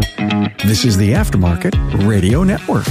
This is the Aftermarket Radio Network.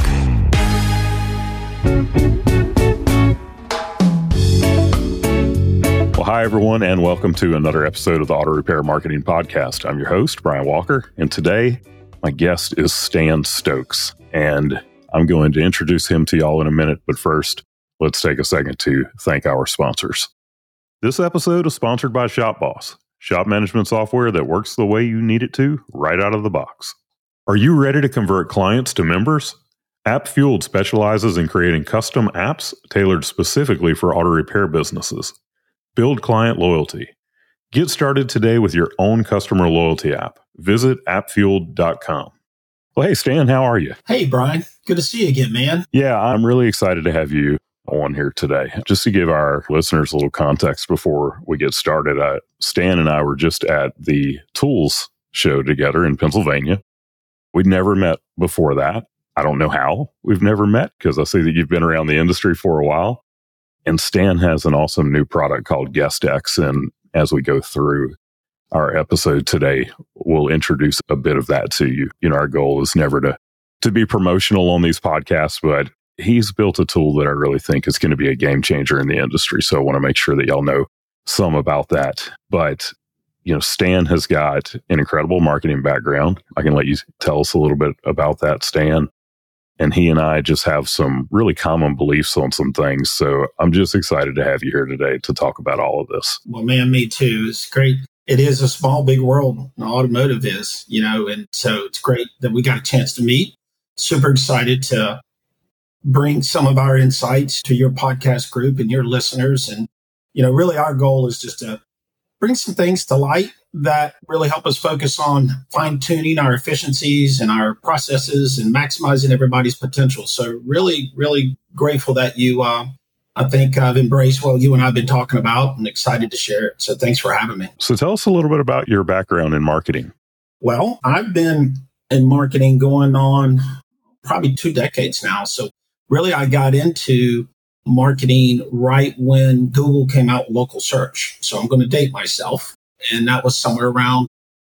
Well, hi, everyone, and welcome to another episode of the Auto Repair Marketing Podcast. I'm your host, Brian Walker, and today my guest is Stan Stokes, and I'm going to introduce him to y'all in a minute, but first, let's take a second to thank our sponsors. This episode is sponsored by ShopBoss, shop management software that works the way you need it to right out of the box. Are you ready to convert clients to members? AppFueled specializes in creating custom apps tailored specifically for auto repair businesses. Build client loyalty. Get started today with your own customer loyalty app. Visit appfueled.com. Well, hey, Stan, how are you? Hey, Brian. Good to see you again, man. Yeah, I'm really excited to have you on here today. Just to give our listeners a little context before we get started, Stan and I were just at the Tools show together in Pennsylvania. We'd never met before that. I don't know how we've never met because I see that you've been around the industry for a while. And Stan has an awesome new product called GuestX. And as we go through our episode today, we'll introduce a bit of that to you. You know, our goal is never to be promotional on these podcasts, but he's built a tool that I really think is going to be a game changer in the industry. So I want to make sure that y'all know some about that. But you know, Stan has got an incredible marketing background. I can let you tell us a little bit about that, Stan. And he and I just have some really common beliefs on some things. So I'm just excited to have you here today to talk about all of this. Well, man, me too. It's great. It is a small, big world. Automotive is, you know, and so it's great that we got a chance to meet. Super excited to bring some of our insights to your podcast group and your listeners. And, you know, really our goal is just to bring some things to light that really help us focus on fine-tuning our efficiencies and our processes and maximizing everybody's potential. So really, really grateful that you, I think I've embraced what you and I have been talking about and excited to share it. So thanks for having me. So tell us a little bit about your background in marketing. Well, I've been in marketing going on probably 2 decades now. So really, I got into marketing right when Google came out with local search. So I'm going to date myself. And that was somewhere around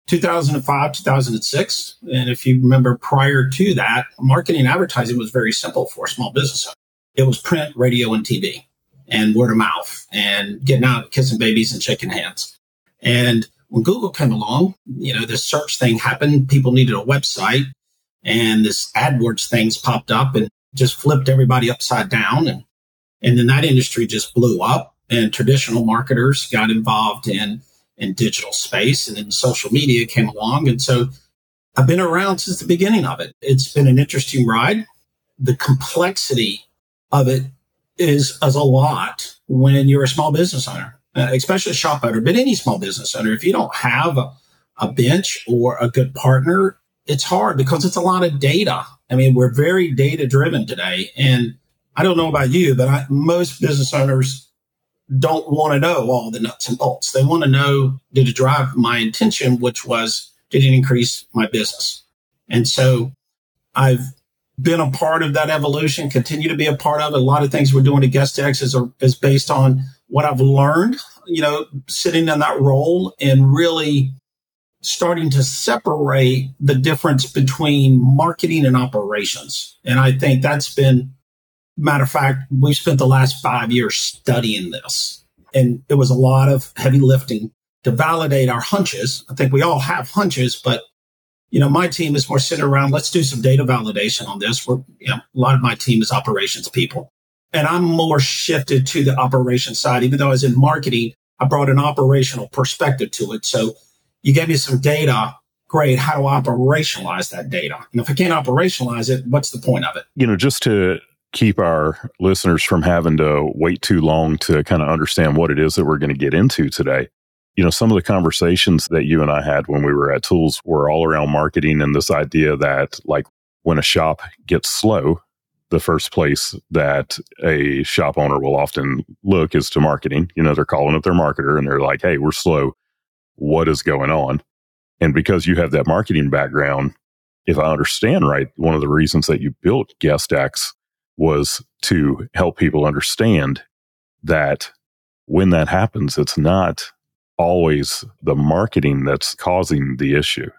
2005, 2006. And if you remember prior to that, marketing and advertising was very simple for a small business owner. It was print, radio, and TV and word of mouth and getting out, kissing babies and shaking hands. And when Google came along, you know, this search thing happened. People needed a website and this AdWords things popped up and just flipped everybody upside down. And then that industry just blew up and traditional marketers got involved in digital space, and then social media came along. And so I've been around since the beginning of it. It's been an interesting ride. The complexity of it is a lot when you're a small business owner, especially a shop owner, but any small business owner. If you don't have a bench or a good partner, it's hard because it's a lot of data. I mean, we're very data driven today. And I don't know about you, but most business owners don't want to know all the nuts and bolts. They want to know, did it drive my intention, which was, did it increase my business? And so I've been a part of that evolution, continue to be a part of it. A lot of things we're doing at GuestX is based on what I've learned, you know, sitting in that role and really starting to separate the difference between marketing and operations. And I think that's been, matter of fact, we've spent the last 5 years studying this. And it was a lot of heavy lifting to validate our hunches. I think we all have hunches, but, you know, my team is more sitting around, let's do some data validation on this. A lot of my team is operations people. And I'm more shifted to the operations side. Even though I was in marketing, I brought an operational perspective to it. So you gave me some data. Great. How do I operationalize that data? And if I can't operationalize it, what's the point of it? You know, just to keep our listeners from having to wait too long to kind of understand what it is that we're going to get into today. You know, some of the conversations that you and I had when we were at Tools were all around marketing and this idea that, like, when a shop gets slow, the first place that a shop owner will often look is to marketing. You know, they're calling up their marketer and they're like, hey, we're slow. What is going on? And because you have that marketing background, if I understand right, one of the reasons that you built GuestX was to help people understand that when that happens, it's not always the marketing that's causing the issue.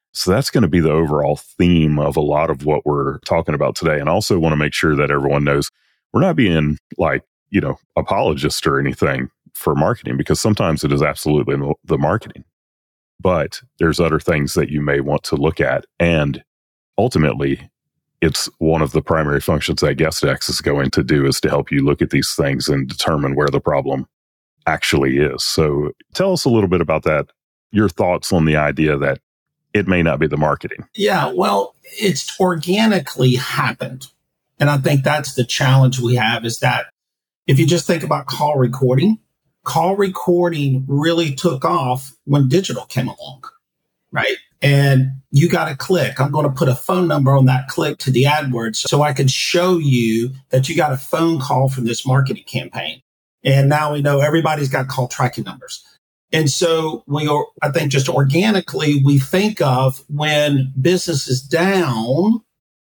So that's going to be the overall theme of a lot of what we're talking about today. And I also want to make sure that everyone knows we're not being like, apologists or anything for marketing, because sometimes it is absolutely the marketing. But there's other things that you may want to look at. And ultimately, it's one of the primary functions that GuestX is going to do, is to help you look at these things and determine where the problem actually is. So tell us a little bit about that, your thoughts on the idea that it may not be the marketing. Yeah, well, it's organically happened. And I think that's the challenge we have, is that if you just think about call recording really took off when digital came along, right? And you got to click. I'm going to put a phone number on that click to the AdWords so I can show you that you got a phone call from this marketing campaign. And now we know everybody's got call tracking numbers. And so I think just organically, we think of when business is down,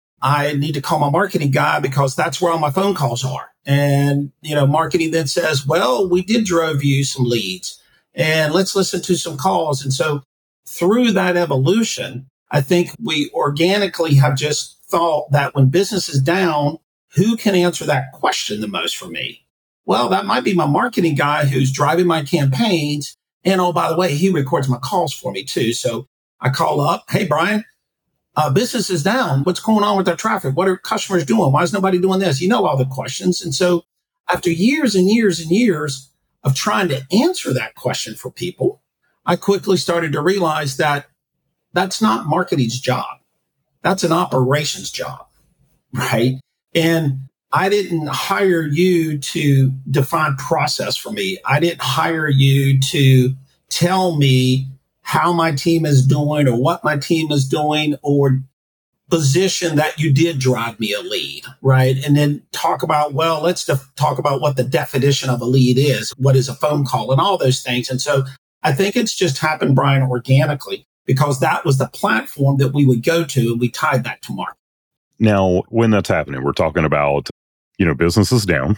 I need to call my marketing guy because that's where all my phone calls are. And, marketing then says, well, we did drove you some leads and let's listen to some calls. And so through that evolution, I think we organically have just thought that when business is down, who can answer that question the most for me? Well, that might be my marketing guy who's driving my campaigns. And oh, by the way, he records my calls for me too. So I call up, hey, Brian, business is down. What's going on with their traffic? What are customers doing? Why is nobody doing this? All the questions. And so after years and years and years of trying to answer that question for people, I quickly started to realize that that's not marketing's job. That's an operations job, right? And I didn't hire you to define process for me. I didn't hire you to tell me how my team is doing or what my team is doing, or position that you did drive me a lead, right? And then talk about, well, let's talk about what the definition of a lead is. What is a phone call and all those things. And so I think it's just happened, Brian, organically, because that was the platform that we would go to, and we tied that to market. Now, when that's happening, we're talking about, business is down.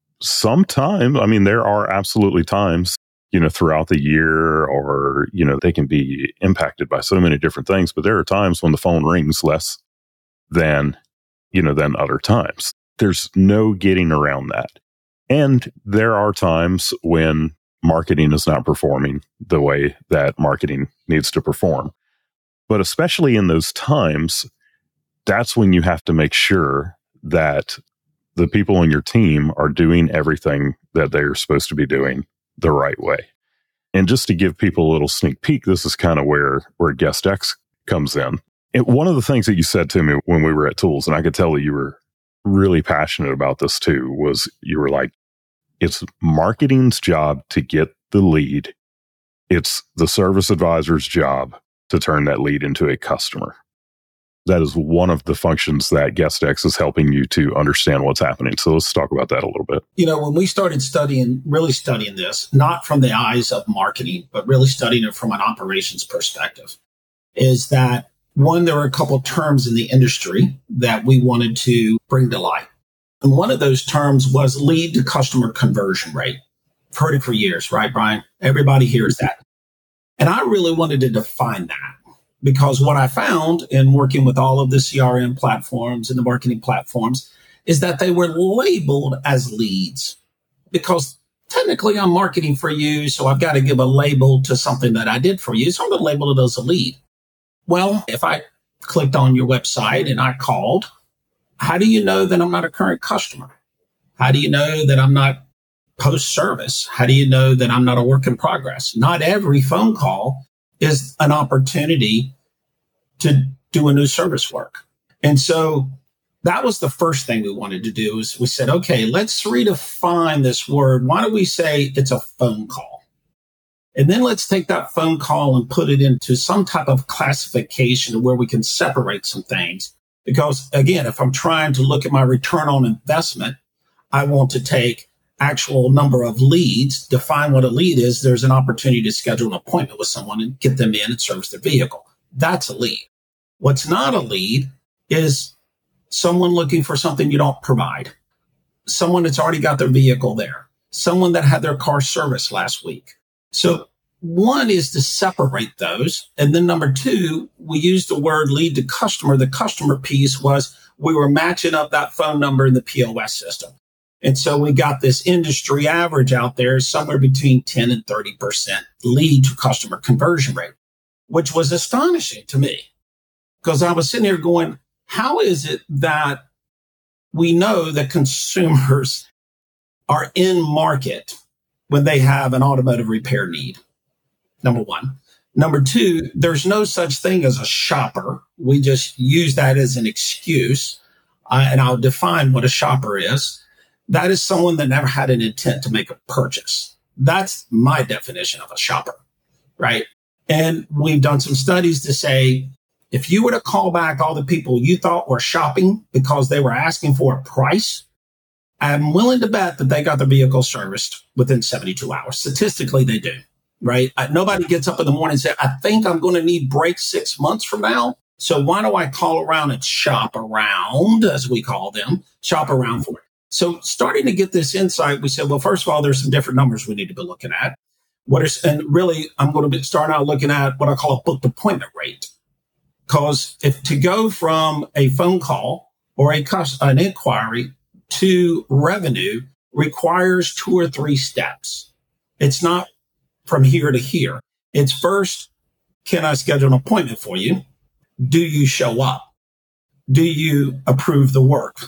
Sometime, there are absolutely times, throughout the year, or, they can be impacted by so many different things, but there are times when the phone rings less than other times. There's no getting around that. And there are times when marketing is not performing the way that marketing needs to perform. But especially in those times, that's when you have to make sure that the people on your team are doing everything that they're supposed to be doing the right way. And just to give people a little sneak peek, this is kind of where GuestX comes in. And one of the things that you said to me when we were at Tools, and I could tell that you were really passionate about this too, was you were like, it's marketing's job to get the lead. It's the service advisor's job to turn that lead into a customer. That is one of the functions that GuestX is helping you to understand what's happening. So let's talk about that a little bit. When we started really studying this, not from the eyes of marketing, but really studying it from an operations perspective, is that one, there were a couple of terms in the industry that we wanted to bring to light. And one of those terms was lead to customer conversion rate. I've heard it for years, right, Brian? Everybody hears that. And I really wanted to define that, because what I found in working with all of the CRM platforms and the marketing platforms is that they were labeled as leads, because technically I'm marketing for you. So I've got to give a label to something that I did for you. So I'm going to label it as a lead. Well, if I clicked on your website and I called, how do you know that I'm not a current customer? How do you know that I'm not post-service? How do you know that I'm not a work in progress? Not every phone call is an opportunity to do a new service work. And so that was the first thing we wanted to do, is we said, okay, let's redefine this word. Why don't we say it's a phone call? And then let's take that phone call and put it into some type of classification where we can separate some things. Because again, if I'm trying to look at my return on investment, I want to take actual number of leads, define what a lead is. There's an opportunity to schedule an appointment with someone and get them in and service their vehicle. That's a lead. What's not a lead is someone looking for something you don't provide, someone that's already got their vehicle there, someone that had their car serviced last week. So one is to separate those. And then number two, we used the word lead to customer. The customer piece was we were matching up that phone number in the POS system. And so we got this industry average out there, somewhere between 10 and 30% lead to customer conversion rate, which was astonishing to me because I was sitting here going, how is it that we know that consumers are in market when they have an automotive repair need? Number one. Number two, there's no such thing as a shopper. We just use that as an excuse. And I'll define what a shopper is. That is someone that never had an intent to make a purchase. That's my definition of a shopper, right? And we've done some studies to say, if you were to call back all the people you thought were shopping because they were asking for a price, I'm willing to bet that they got their vehicle serviced within 72 hours. Statistically, they do, right? Nobody gets up in the morning and says, I think I'm going to need brakes 6 months from now. So why do I call around and shop around, as we call them, shop around for it? So starting to get this insight, we said, well, first of all, there's some different numbers we need to be looking at. And really, I'm going to start out looking at what I call a booked appointment rate. Because if to go from a phone call or an inquiry to revenue requires 2 or 3 steps. It's not from here to here. It's first, can I schedule an appointment for you? Do you show up? Do you approve the work?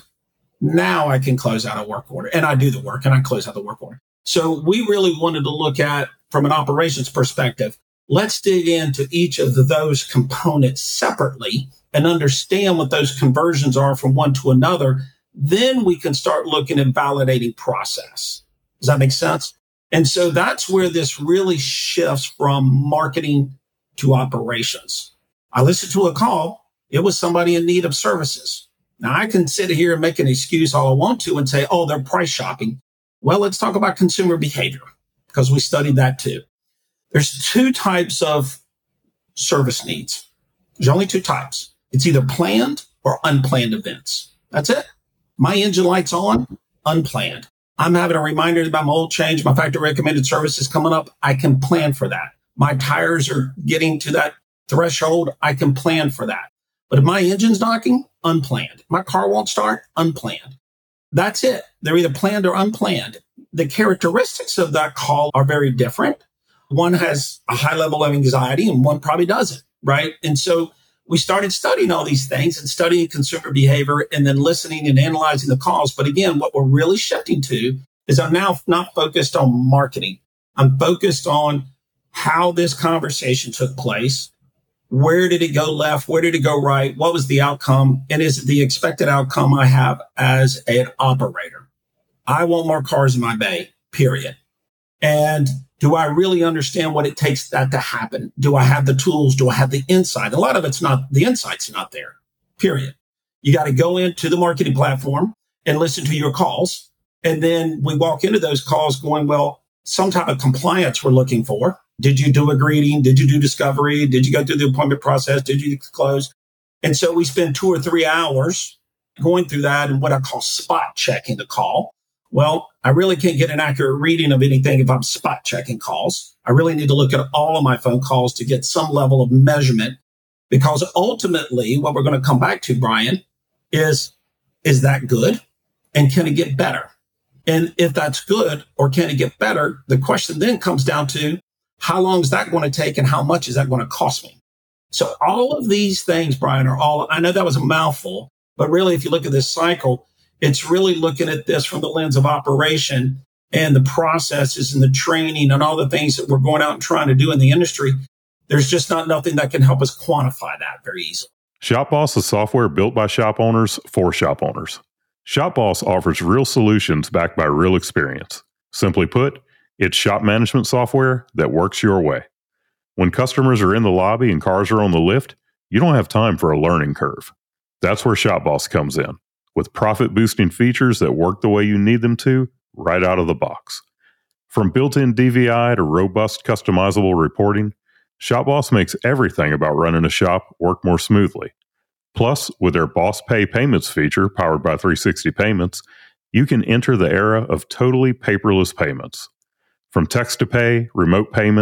Now I can close out a work order, and I do the work and I close out the work order. So we really wanted to look at, from an operations perspective, let's dig into each of those components separately and understand what those conversions are from one to another. Then we can start looking at validating process. Does that make sense? And so that's where this really shifts from marketing to operations. I listened to a call. It was somebody in need of services. Now, I can sit here and make an excuse all I want to and say, oh, they're price shopping. Well, let's talk about consumer behavior because we studied that too. There's 2 types of service needs. There's only 2 types. It's either planned or unplanned events. That's it. My engine light's on, unplanned. I'm having a reminder about my oil change, my factory recommended service is coming up. I can plan for that. My tires are getting to that threshold. I can plan for that. But if my engine's knocking, unplanned. My car won't start, unplanned. That's it. They're either planned or unplanned. The characteristics of that call are very different. One has a high level of anxiety and one probably doesn't, right? And so we started studying all these things and studying consumer behavior and then listening and analyzing the calls. But again, what we're really shifting to is I'm now not focused on marketing. I'm focused on how this conversation took place. Where did it go left? Where did it go right? What was the outcome? And is it the expected outcome I have as an operator? I want more cars in my bay, period. And do I really understand what it takes that to happen? Do I have the tools? Do I have the insight? A lot of it's not, the insight's not there, period. You got to go into the marketing platform and listen to your calls. And then we walk into those calls going, well, some type of compliance we're looking for. Did you do a greeting? Did you do discovery? Did you go through the appointment process? Did you close? And so we spend 2 or 3 hours going through that and what I call spot checking the call. Well, I really can't get an accurate reading of anything if I'm spot checking calls. I really need to look at all of my phone calls to get some level of measurement because ultimately what we're going to come back to, Brian, is that good? And can it get better? And if that's good or can it get better, the question then comes down to how long is that going to take and how much is that going to cost me? So all of these things, Brian, are all, I know that was a mouthful, but really if you look at this cycle, it's really looking at this from the lens of operation and the processes and the training and all the things that we're going out and trying to do in the industry. There's just not nothing that can help us quantify that very easily. ShopBoss is software built by shop owners for shop owners. ShopBoss offers real solutions backed by real experience. Simply put, it's shop management software that works your way. When customers are in the lobby and cars are on the lift, you don't have time for a learning curve. That's where ShopBoss comes in, with profit-boosting features that work the way you need them to right out of the box. From built-in DVI to robust customizable reporting, ShopBoss makes everything about running a shop work more smoothly. Plus, with their Boss Pay Payments feature powered by 360 Payments, you can enter the era of totally paperless payments. From text to pay, remote payments,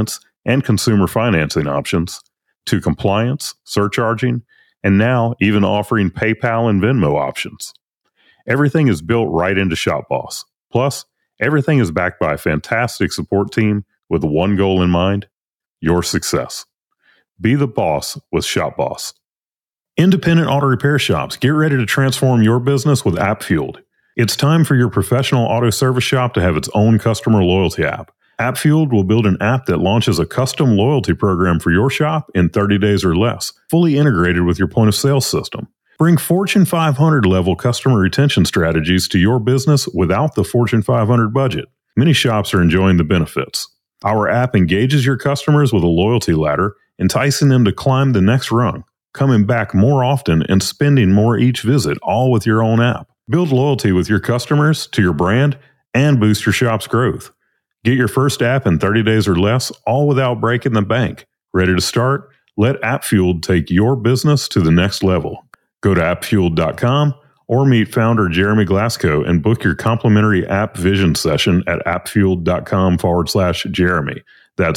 and consumer financing options, to compliance, surcharging, and now even offering PayPal and Venmo options. Everything is built right into ShopBoss. Plus, everything is backed by a fantastic support team with one goal in mind: your success. Be the boss with ShopBoss. Independent auto repair shops, get ready to transform your business with AppFueled. It's time for your professional auto service shop to have its own customer loyalty app. AppFueled will build an app that launches a custom loyalty program for your shop in 30 days or less, fully integrated with your point of sale system. Bring Fortune 500 level customer retention strategies to your business without the Fortune 500 budget. Many shops are enjoying the benefits. Our app engages your customers with a loyalty ladder, enticing them to climb the next rung, coming back more often and spending more each visit, all with your own app. Build loyalty with your customers to your brand and boost your shop's growth. Get your first app in 30 days or less, all without breaking the bank. Ready to start? Let AppFueled take your business to the next level. Go to appfueled.com or meet founder Jeremy Glasgow and book your complimentary app vision session at appfueled.com/Jeremy. That's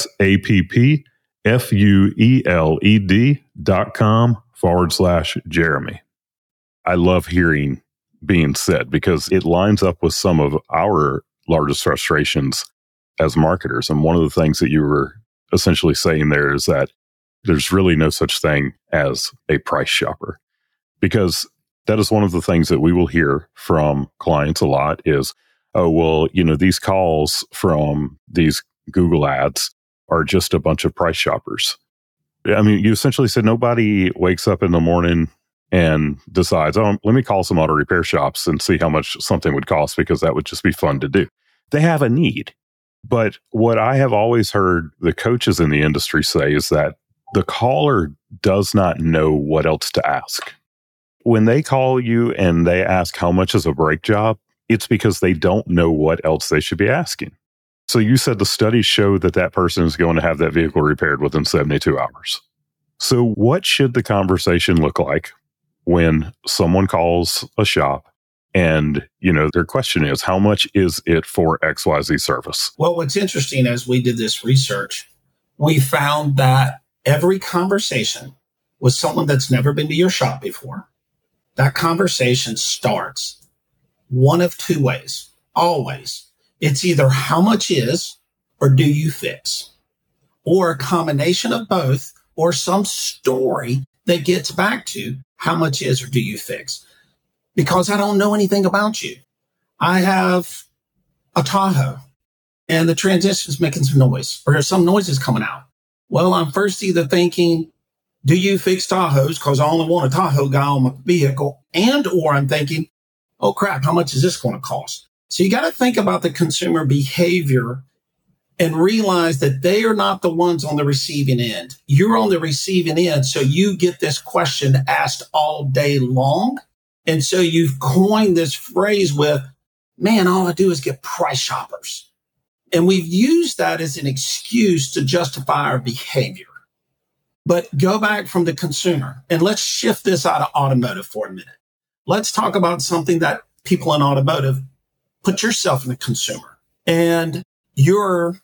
appfueled.com/Jeremy. I love hearing being said because it lines up with some of our largest frustrations as marketers. And one of the things that you were essentially saying there is that there's really no such thing as a price shopper, because that is one of the things that we will hear from clients a lot is, oh, well, these calls from these Google ads are just a bunch of price shoppers. I mean, you essentially said nobody wakes up in the morning and decides, oh, let me call some auto repair shops and see how much something would cost, because that would just be fun to do. They have a need. But what I have always heard the coaches in the industry say is that the caller does not know what else to ask. When they call you and they ask how much is a brake job, it's because they don't know what else they should be asking. So you said the studies show that that person is going to have that vehicle repaired within 72 hours. So what should the conversation look like when someone calls a shop and, their question is, how much is it for XYZ service? Well, what's interesting, as we did this research, we found that every conversation with someone that's never been to your shop before, that conversation starts one of two ways, always. It's either how much is or do you fix, or a combination of both, or some story that gets back to how much is or do you fix. Because I don't know anything about you. I have a Tahoe and the transmission's making some noise, or some noise is coming out. Well, I'm first either thinking, do you fix Tahoes? Because I only want a Tahoe guy on my vehicle. Or I'm thinking, oh crap, how much is this going to cost? So you got to think about the consumer behavior and realize that they are not the ones on the receiving end. You're on the receiving end. So you get this question asked all day long. And so you've coined this phrase with, man, all I do is get price shoppers. And we've used that as an excuse to justify our behavior. But go back from the consumer and let's shift this out of automotive for a minute. Let's talk about something that people in automotive, put yourself in the consumer and your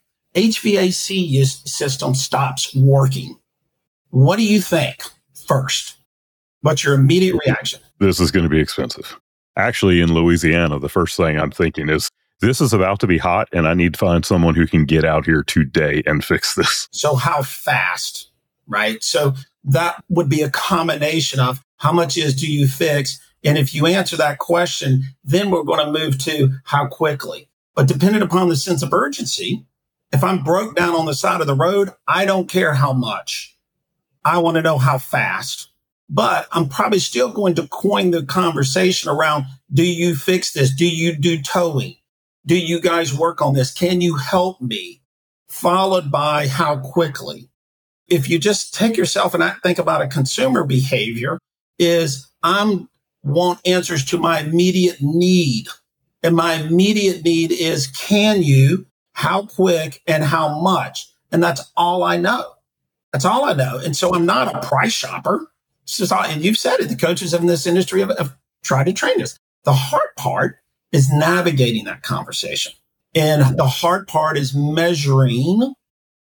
HVAC system stops working. What do you think first? What's your immediate reaction? This is going to be expensive. Actually, in Louisiana, the first thing I'm thinking is, this is about to be hot and I need to find someone who can get out here today and fix this. So how fast, right? So that would be a combination of how much is do you fix? And if you answer that question, then we're going to move to how quickly. But depending upon the sense of urgency, if I'm broke down on the side of the road, I don't care how much. I want to know how fast. But I'm probably still going to coin the conversation around, do you fix this? Do you do towing? Do you guys work on this? Can you help me? Followed by how quickly. If you just take yourself and think about a consumer behavior, is I want answers to my immediate need. And my immediate need is, can you, how quick, and how much? And that's all I know. That's all I know. And so I'm not a price shopper. And you've said it, the coaches in this industry have tried to train us. The hard part is navigating that conversation. And the hard part is measuring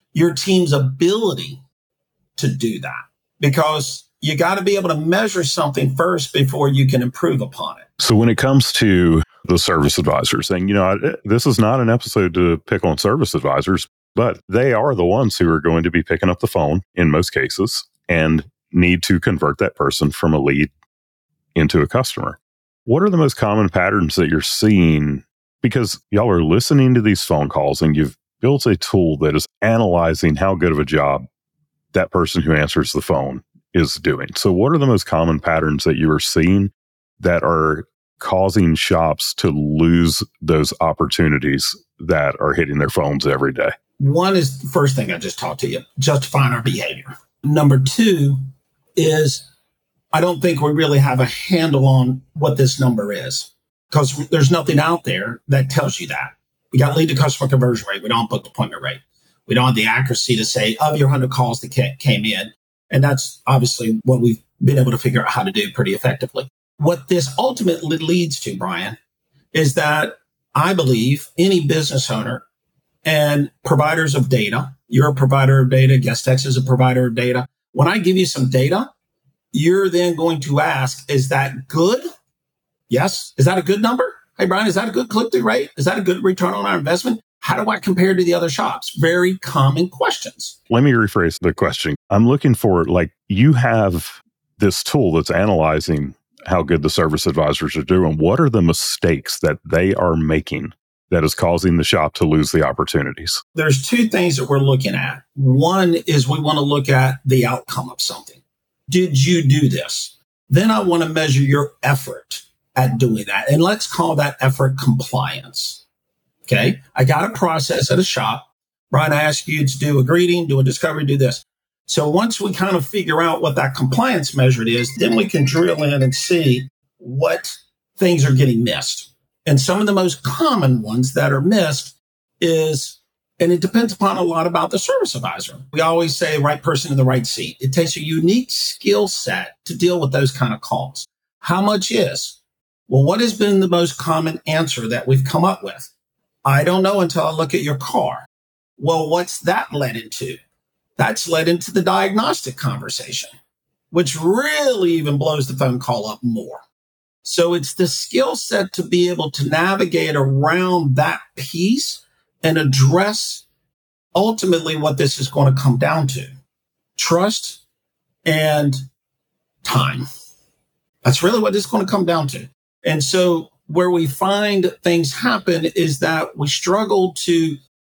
your team's ability to do that, because you got to be able to measure something first before you can improve upon it. So when it comes to the service advisors, and this is not an episode to pick on service advisors, but they are the ones who are going to be picking up the phone in most cases and need to convert that person from a lead into a customer. What are the most common patterns that you're seeing? Because y'all are listening to these phone calls and you've built a tool that is analyzing how good of a job that person who answers the phone is doing. So what are the most common patterns that you are seeing that are causing shops to lose those opportunities that are hitting their phones every day? One is the first thing I just talked to you, justifying our behavior. Number two is I don't think we really have a handle on what this number is, because there's nothing out there that tells you that. We got lead to customer conversion rate. We don't have booked appointment rate. We don't have the accuracy to say of your 100 calls that came in. And that's obviously what we've been able to figure out how to do pretty effectively. What this ultimately leads to, Brian, is that I believe any business owner and providers of data, you're a provider of data, GuestX is a provider of data. When I give you some data, you're then going to ask, is that good? Yes. Is that a good number? Hey, Brian, is that a good click-through rate? Is that a good return on our investment? How do I compare to the other shops? Very common questions. Let me rephrase the question. I'm looking for, you have this tool that's analyzing how good the service advisors are doing. What are the mistakes that they are making that is causing the shop to lose the opportunities? There's two things that we're looking at. One is we want to look at the outcome of something. Did you do this? Then I want to measure your effort at doing that. And let's call that effort compliance. Okay. I got a process at a shop. Brian, I asked you to do a greeting, do a discovery, do this. So once we kind of figure out what that compliance measure is, then we can drill in and see what things are getting missed. And some of the most common ones that are missed is, and it depends upon a lot about the service advisor. We always say right person in the right seat. It takes a unique skill set to deal with those kind of calls. How much is? Well, what has been the most common answer that we've come up with? I don't know until I look at your car. Well, what's that led into? That's led into the diagnostic conversation, which really even blows the phone call up more. So it's the skill set to be able to navigate around that piece and address ultimately what this is going to come down to: trust and time. That's really what it's going to come down to. And so where we find things happen is that we struggle to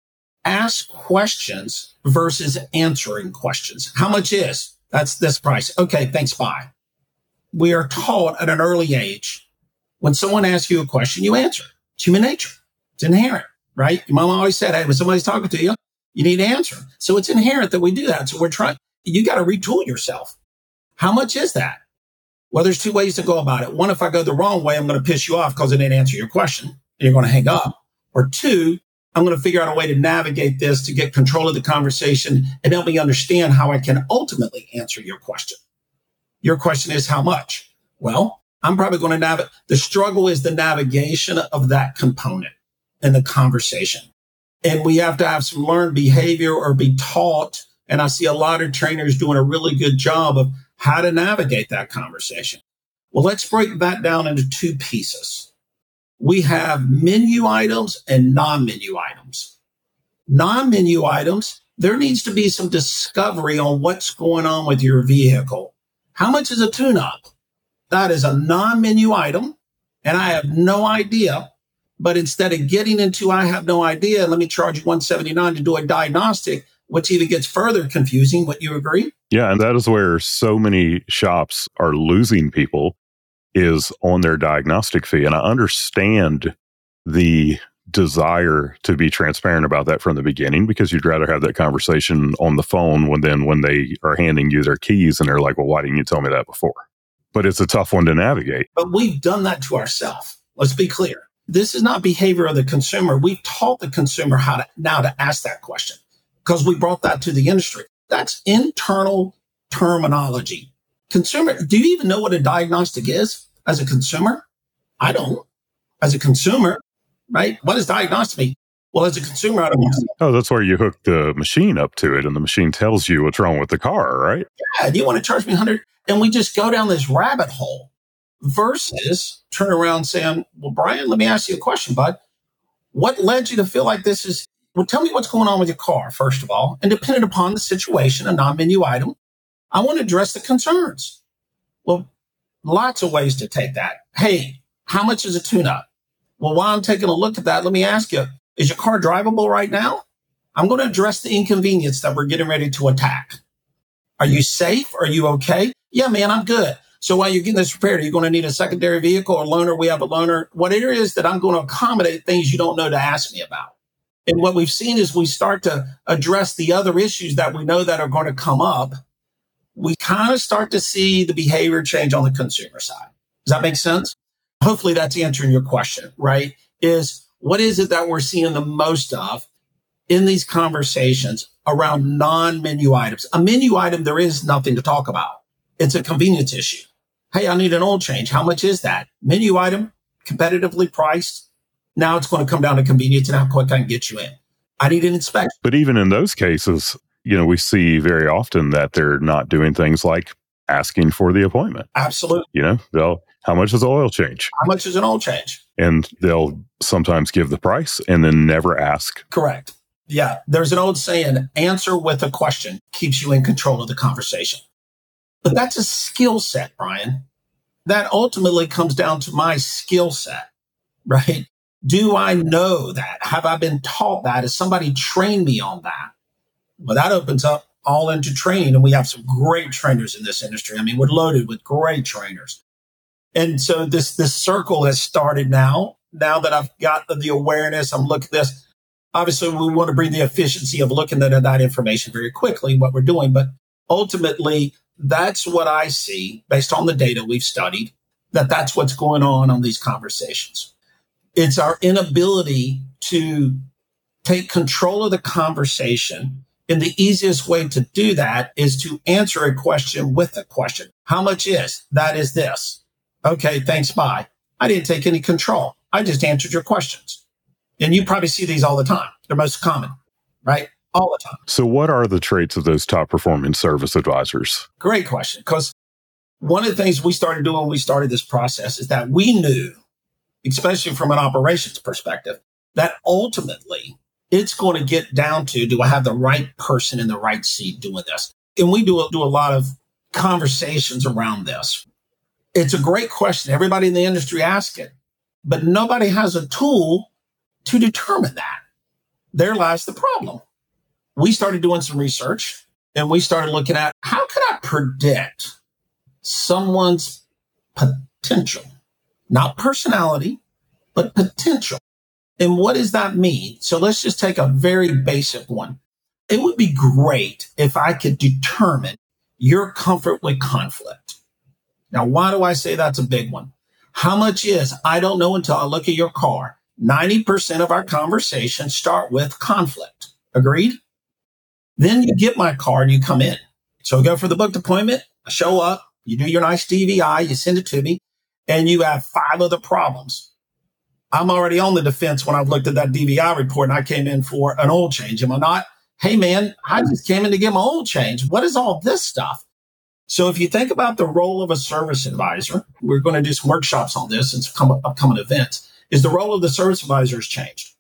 ask questions versus answering questions. How much is? That's this price. Okay, thanks, bye. We are taught at an early age, when someone asks you a question, you answer. It's human nature. It's inherent, right? Your mom always said, hey, when somebody's talking to you, you need to answer. So it's inherent that we do that. So you got to retool yourself. How much is that? Well, there's two ways to go about it. One, if I go the wrong way, I'm going to piss you off because I didn't answer your question and you're going to hang up. Or two, I'm going to figure out a way to navigate this to get control of the conversation and help me understand how I can ultimately answer your question. Your question is how much? Well, I'm probably going to navigate. The struggle is the navigation of that component in the conversation. And we have to have some learned behavior or be taught. And I see a lot of trainers doing a really good job of how to navigate that conversation. Well, let's break that down into two pieces. We have menu items and non-menu items. Non-menu items, there needs to be some discovery on what's going on with your vehicle. How much is a tune-up? That is a non-menu item, and I have no idea. But instead of getting into I have no idea, let me charge you $179 to do a diagnostic, which even gets further confusing. Would you agree? Yeah, and that is where so many shops are losing people, is on their diagnostic fee. And I understand the desire to be transparent about that from the beginning, because you'd rather have that conversation on the phone when they are handing you their keys and they're like, well, why didn't you tell me that before? But it's a tough one to navigate. But we've done that to ourselves. Let's be clear. This is not behavior of the consumer. We've taught the consumer how to ask that question because we brought that to the industry. That's internal terminology. Consumer, do you even know what a diagnostic is as a consumer? I don't. As a consumer, right? What does diagnostic mean? Well, as a consumer, I don't want to. Oh, that's where you hook the machine up to it and the machine tells you what's wrong with the car, right? Yeah, do you want to charge me 100? And we just go down this rabbit hole versus turn around saying, well, Brian, let me ask you a question, bud. What led you to feel like this is, well, tell me what's going on with your car, first of all. And depending upon the situation, a non-menu item, I want to address the concerns. Well, lots of ways to take that. Hey, how much is a tune-up? Well, while I'm taking a look at that, let me ask you, is your car drivable right now? I'm going to address the inconvenience that we're getting ready to attack. Are you safe? Are you okay? Yeah, man, I'm good. So while you're getting this repaired, are you going to need a secondary vehicle or loaner? We have a loaner. Whatever it is that I'm going to accommodate things you don't know to ask me about. And what we've seen is we start to address the other issues that we know that are going to come up. We kind of start to see the behavior change on the consumer side. Does that make sense? Hopefully that's answering your question, right? Is what is it that we're seeing the most of in these conversations around non-menu items? A menu item, there is nothing to talk about. It's a convenience issue. Hey, I need an oil change. How much is that? Menu item, competitively priced. Now it's going to come down to convenience and how quick I can get you in. I need an inspection. But even in those cases, we see very often that they're not doing things like asking for the appointment. Absolutely. How much is the oil change? How much is an oil change? And they'll sometimes give the price and then never ask. Correct. Yeah. There's an old saying, answer with a question keeps you in control of the conversation. But that's a skill set, Brian. That ultimately comes down to my skill set, right? Do I know that? Have I been taught that? Has somebody trained me on that? Well, that opens up all into training. And we have some great trainers in this industry. I mean, we're loaded with great trainers. And so this circle has started now that I've got the awareness, I'm looking at this. Obviously, we want to bring the efficiency of looking at that information very quickly, what we're doing. But ultimately, that's what I see based on the data we've studied, that's what's going on these conversations. It's our inability to take control of the conversation. And the easiest way to do that is to answer a question with a question. How much is? That is this. Okay, thanks, bye. I didn't take any control. I just answered your questions. And you probably see these all the time. They're most common, right? All the time. So what are the traits of those top performing service advisors? Great question. Because one of the things we started doing when we started this process is that we knew, especially from an operations perspective, that ultimately it's going to get down to, do I have the right person in the right seat doing this? And we do a lot of conversations around this. It's a great question. Everybody in the industry asks it, but nobody has a tool to determine that. There lies the problem. We started doing some research and we started looking at how could I predict someone's potential, not personality, but potential. And what does that mean? So let's just take a very basic one. It would be great if I could determine your comfort with conflict. Now, why do I say that's a big one? How much is? I don't know until I look at your car. 90% of our conversations start with conflict. Agreed? Then you get my car and you come in. So I go for the booked appointment. I show up. You do your nice DVI. You send it to me. And you have 5 other problems. I'm already on the defense when I've looked at that DVI report and I came in for an oil change. Am I not? Hey, man, I just came in to get my oil change. What is all this stuff? So if you think about the role of a service advisor, we're going to do some workshops on this and some upcoming events, is the role of the service advisor has changed.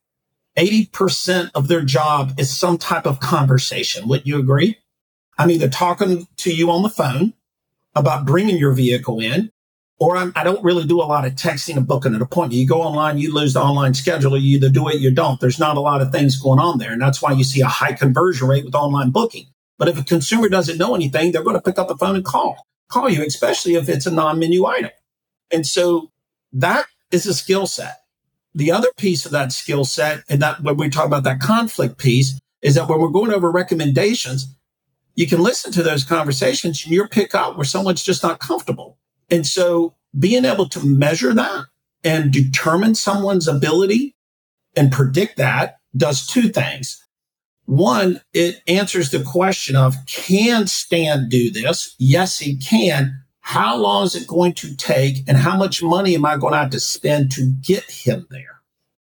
80% of their job is some type of conversation. Would you agree? I'm either talking to you on the phone about bringing your vehicle in, or I don't really do a lot of texting and booking an appointment. You go online, you lose the online schedule, you either do it or you don't. There's not a lot of things going on there. And that's why you see a high conversion rate with online booking. But if a consumer doesn't know anything, they're going to pick up the phone and call you, especially if it's a non-menu item. And so that is a skill set. The other piece of that skill set, and that when we talk about that conflict piece, is that when we're going over recommendations, you can listen to those conversations and you'll pick up where someone's just not comfortable. And so being able to measure that and determine someone's ability and predict that does 2 things. One, it answers the question of, can Stan do this? Yes, he can. How long is it going to take? And how much money am I going to have to spend to get him there?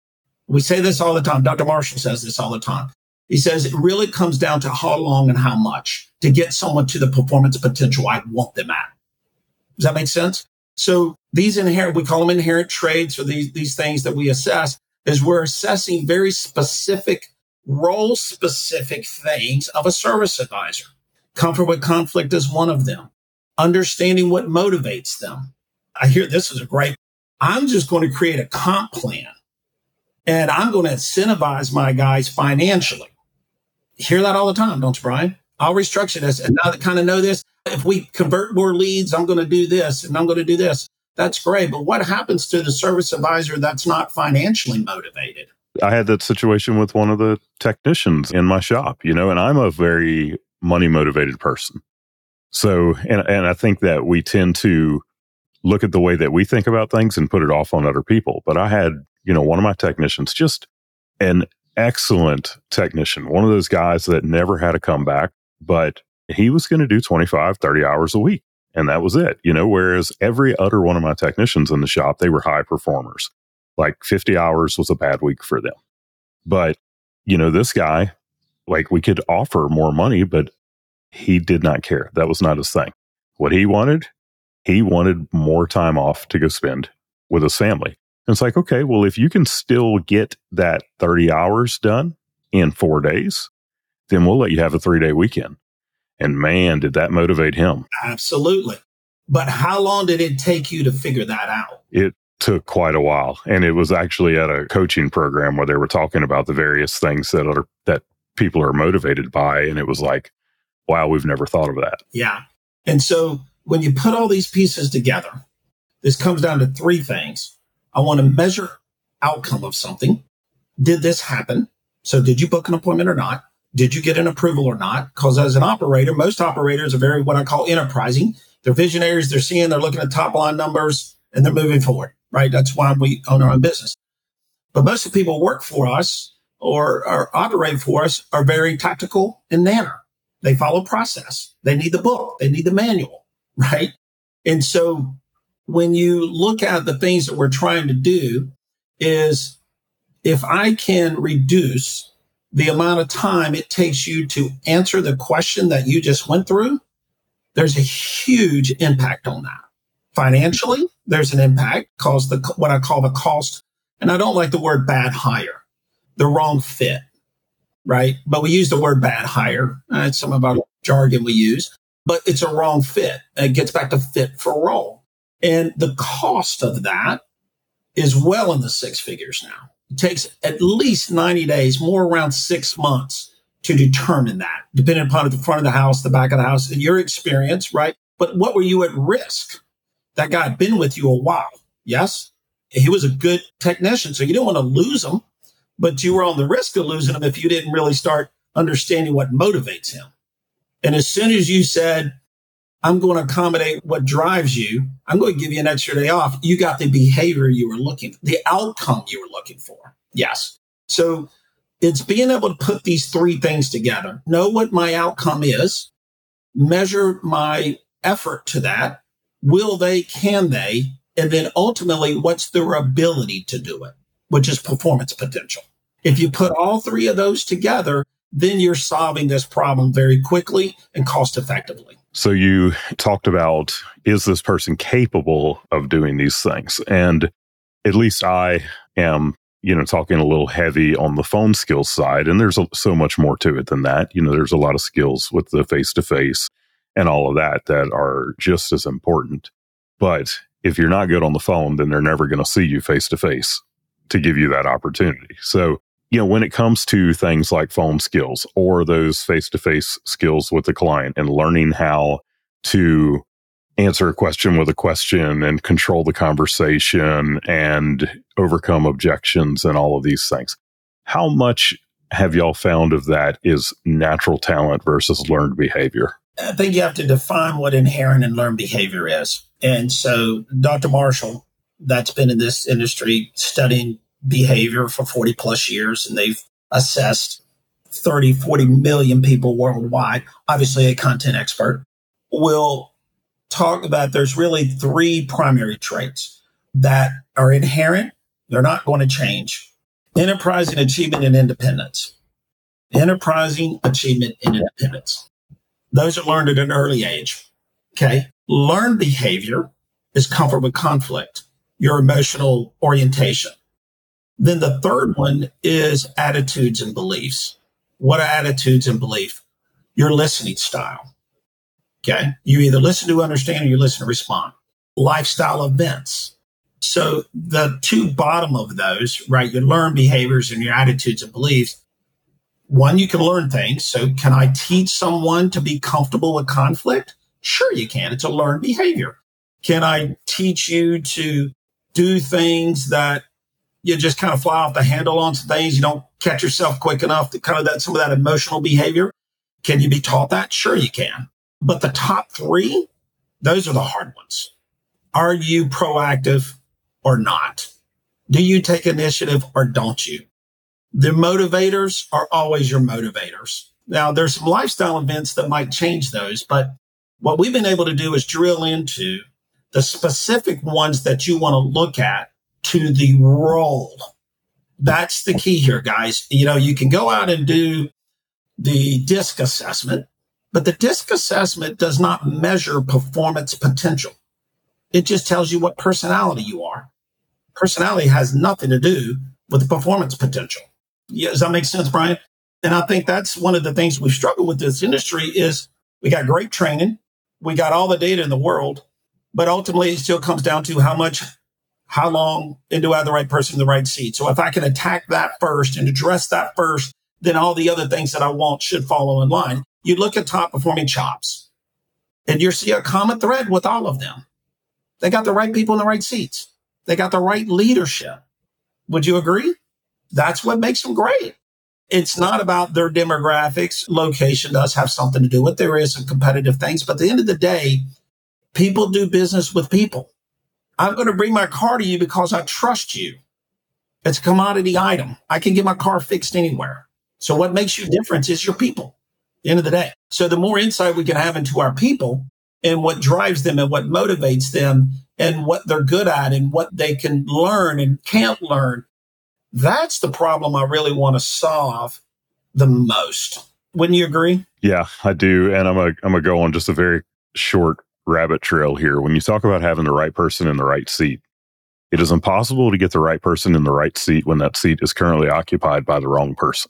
We say this all the time. Dr. Marshall says this all the time. He says it really comes down to how long and how much to get someone to the performance potential I want them at. Does that make sense? So these inherent, we call them inherent traits, or these things that we assess, is we're assessing very specific, role-specific things of a service advisor. Comfort with conflict is one of them. Understanding what motivates them. I hear this is a great, I'm just going to create a comp plan and I'm going to incentivize my guys financially. Hear that all the time, don't you, Brian? I'll restructure this. And now that kind of know this, if we convert more leads, I'm going to do this and I'm going to do this. That's great. But what happens to the service advisor that's not financially motivated? I had that situation with one of the technicians in my shop, and I'm a very money motivated person. So, and I think that we tend to look at the way that we think about things and put it off on other people. But I had, one of my technicians, just an excellent technician, one of those guys that never had a comeback, but he was going to do 25, 30 hours a week. And that was it, whereas every other one of my technicians in the shop, they were high performers. Like 50 hours was a bad week for them. But, this guy, like we could offer more money, but he did not care. That was not his thing. What he wanted more time off to go spend with his family. And it's like, okay, well, if you can still get that 30 hours done in 4 days, then we'll let you have a 3-day weekend. And man, did that motivate him. Absolutely. But how long did it take you to figure that out? It took quite a while. And it was actually at a coaching program where they were talking about the various things that people are motivated by. And it was like, wow, we've never thought of that. Yeah. And so when you put all these pieces together, this comes down to 3 things. I want to measure outcome of something. Did this happen? So did you book an appointment or not? Did you get an approval or not? Because as an operator, most operators are very what I call enterprising. They're visionaries. They're looking at top line numbers and they're moving forward, right? That's why we own our own business. But most of the people who work for us or operate for us are very tactical in manner. They follow process. They need the book. They need the manual, right? And so when you look at the things that we're trying to do is if I can reduce the amount of time it takes you to answer the question that you just went through, there's a huge impact on that. Financially, there's an impact because what I call the cost, and I don't like the word bad hire, the wrong fit, right? But we use the word bad hire. It's some of our jargon we use, but it's a wrong fit. It gets back to fit for role. And the cost of that is well in the 6 figures now. It takes at least 90 days, more around 6 months to determine that, depending upon the front of the house, the back of the house, and your experience, right? But what were you at risk? That guy had been with you a while. Yes, he was a good technician, so you didn't want to lose him, but you were on the risk of losing him if you didn't really start understanding what motivates him. And as soon as you said, I'm going to accommodate what drives you, I'm going to give you an extra day off, you got the behavior you were looking for, the outcome you were looking for. Yes. So it's being able to put these 3 things together, know what my outcome is, measure my effort to that. Will they, can they? And then ultimately, what's their ability to do it, which is performance potential. If you put all 3 of those together, then you're solving this problem very quickly and cost effectively. So you talked about, is this person capable of doing these things? And at least I am, talking a little heavy on the phone skills side. And there's so much more to it than that. There's a lot of skills with the face-to-face and all of that are just as important. But if you're not good on the phone, then they're never going to see you face-to-face to give you that opportunity. So, when it comes to things like phone skills or those face-to-face skills with the client and learning how to answer a question with a question and control the conversation and overcome objections and all of these things, how much have y'all found of that is natural talent versus learned behavior? I think you have to define what inherent and learned behavior is. And so Dr. Marshall, that's been in this industry studying behavior for 40 plus years, and they've assessed 30, 40 million people worldwide. Obviously, a content expert will talk about there's really 3 primary traits that are inherent. They're not going to change. Enterprising, achievement, and independence. Enterprising, achievement, and independence. Those are learned at an early age. Okay. Learned behavior is comfort with conflict, your emotional orientation. Then the third one is attitudes and beliefs. What are attitudes and belief? Your listening style. Okay. You either listen to understand or you listen to respond. Lifestyle events. So the two bottom of those, right? Your learned behaviors and your attitudes and beliefs. One, you can learn things. So can I teach someone to be comfortable with conflict? Sure, you can. It's a learned behavior. Can I teach you to do things that you just kind of fly off the handle on some things? You don't catch yourself quick enough to kind of that, some of that emotional behavior. Can you be taught that? Sure, you can. But the top three, those are the hard ones. Are you proactive or not? Do you take initiative or don't you? The motivators are always your motivators. Now, there's some lifestyle events that might change those, but what we've been able to do is drill into the specific ones that you want to look at to the role. That's the key here, guys. You know, you can go out and do the DISC assessment, but the DISC assessment does not measure performance potential. It just tells you what personality you are. Personality has nothing to do with the performance potential. Yeah, does that make sense, Brian? And I think that's one of the things we struggle with this industry is we got great training. We got all the data in the world, but ultimately it still comes down to how long, and do I have the right person in the right seat? So if I can attack that first and address that first, then all the other things that I want should follow in line. You look at top performing shops and you see a common thread with all of them. They got the right people in the right seats. They got the right leadership. Would you agree? That's what makes them great. It's not about their demographics. Location does have something to do with it. There is some competitive things, but at the end of the day, people do business with people. I'm going to bring my car to you because I trust you. It's a commodity item. I can get my car fixed anywhere. So what makes you different is your people at the end of the day. So the more insight we can have into our people and what drives them and what motivates them and what they're good at and what they can learn and can't learn, that's the problem I really want to solve the most. Wouldn't you agree? Yeah, I do. And I'm gonna go on just a very short rabbit trail here. When you talk about having the right person in the right seat, it is impossible to get the right person in the right seat when that seat is currently occupied by the wrong person.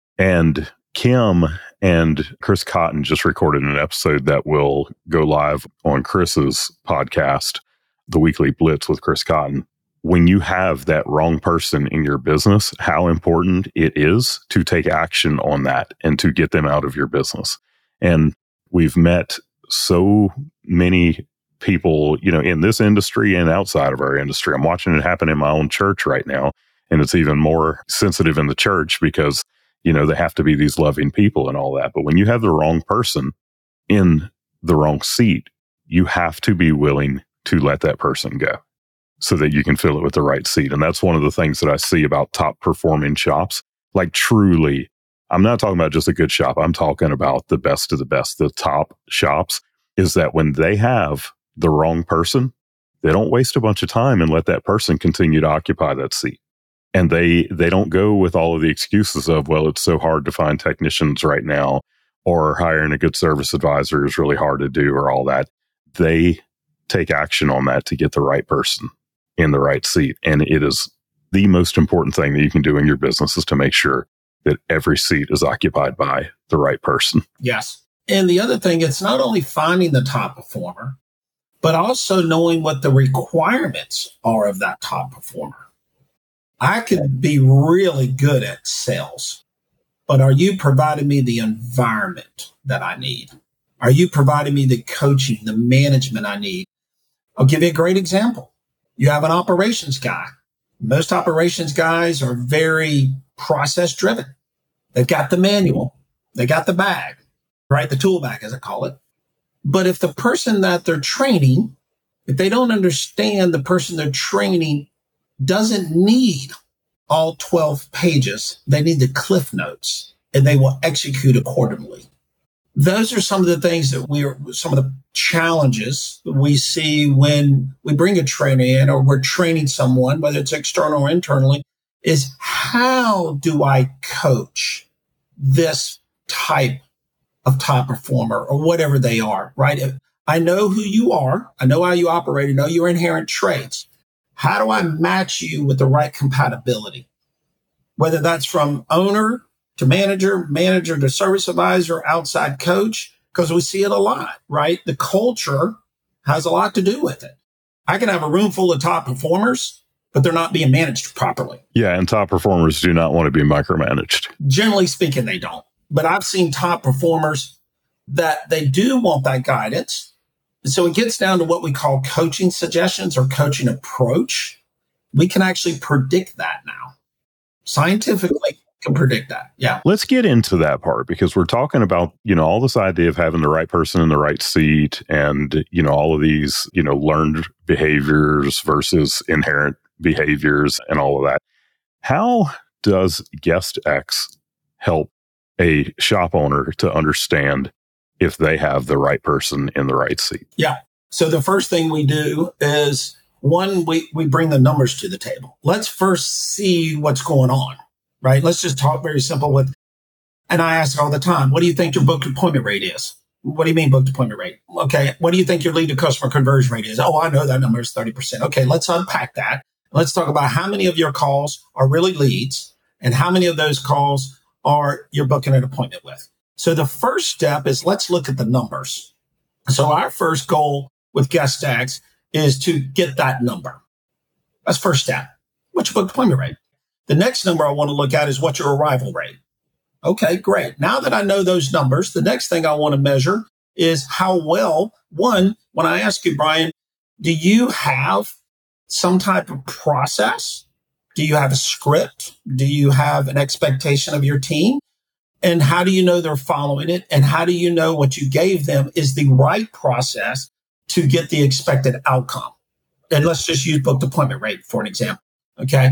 And Kim and Chris Cotton just recorded an episode that will go live on Chris's podcast, The Weekly Blitz with Chris Cotton. When you have that wrong person in your business, how important it is to take action on that and to get them out of your business. And we've met so many people, you know, in this industry and outside of our industry. I'm watching it happen in my own church right now. And it's even more sensitive in the church because, you know, they have to be these loving people and all that. But when you have the wrong person in the wrong seat, you have to be willing to let that person go so that you can fill it with the right seat. And that's one of the things that I see about top performing shops. Like truly, I'm not talking about just a good shop. I'm talking about the best of the best. The top shops is that when they have the wrong person, they don't waste a bunch of time and let that person continue to occupy that seat. And they don't go with all of the excuses of, well, it's so hard to find technicians right now, or hiring a good service advisor is really hard to do, or all that. They take action on that to get the right person in the right seat. And it is the most important thing that you can do in your business is to make sure that every seat is occupied by the right person. Yes. And the other thing, it's not only finding the top performer, but also knowing what the requirements are of that top performer. I could be really good at sales, but are you providing me the environment that I need? Are you providing me the coaching, the management I need? I'll give you a great example. You have an operations guy. Most operations guys are very process driven. They've got the manual. They got the bag, right? The tool bag, as I call it. But if the person that they're training, if they don't understand the person they're training doesn't need all 12 pages, they need the cliff notes and they will execute accordingly. Those are some of the things that some of the challenges we see when we bring a trainer in or we're training someone, whether it's external or internally, is how do I coach this type of top performer or whatever they are, right? If I know who you are. I know how you operate. I know your inherent traits. How do I match you with the right compatibility? Whether that's from owner to manager, manager to service advisor, outside coach, because we see it a lot, right? The culture has a lot to do with it. I can have a room full of top performers, but they're not being managed properly. Yeah, and top performers do not want to be micromanaged. Generally speaking, they don't. But I've seen top performers that they do want that guidance. So it gets down to what we call coaching suggestions or coaching approach. We can actually predict that now. Scientifically, can predict that. Yeah. Let's get into that part because we're talking about, all this idea of having the right person in the right seat and, all of these, learned behaviors versus inherent behaviors and all of that. How does GuestX help a shop owner to understand if they have the right person in the right seat? Yeah. So the first thing we do is, one, we bring the numbers to the table. Let's first see what's going on, right? Let's just talk very simple and I ask all the time, what do you think your booked appointment rate is? What do you mean booked appointment rate? Okay. What do you think your lead to customer conversion rate is? Oh, I know that number is 30%. Okay. Let's unpack that. Let's talk about how many of your calls are really leads and how many of those calls are you're booking an appointment with. So the first step is let's look at the numbers. So our first goal with GuestX is to get that number. That's first step. What's your booked appointment rate? The next number I want to look at is what's your arrival rate? Okay, great. Now that I know those numbers, the next thing I want to measure is how well, one, when I ask you, Brian, do you have some type of process? Do you have a script? Do you have an expectation of your team? And how do you know they're following it? And how do you know what you gave them is the right process to get the expected outcome? And let's just use booked appointment rate for an example. Okay.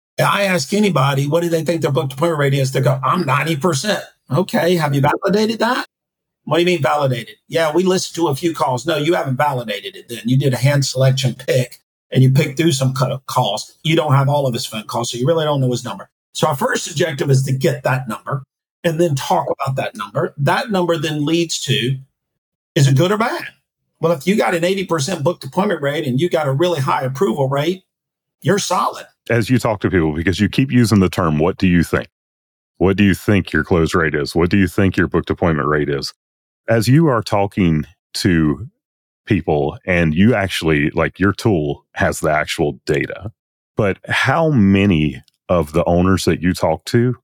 I ask anybody, what do they think their booked appointment rate is? They go, I'm 90%. Okay. Have you validated that? What do you mean validated? Yeah, we listened to a few calls. No, you haven't validated it then. You did a hand selection pick and you picked through some calls. You don't have all of his phone calls, so you really don't know his number. So our first objective is to get that number and then talk about that number. That number then leads to, is it good or bad? Well, if you got an 80% booked appointment rate and you got a really high approval rate, you're solid. As you talk to people, because you keep using the term, what do you think? What do you think your close rate is? What do you think your booked appointment rate is? As you are talking to people and you actually, like your tool has the actual data, but how many of the owners that you talk to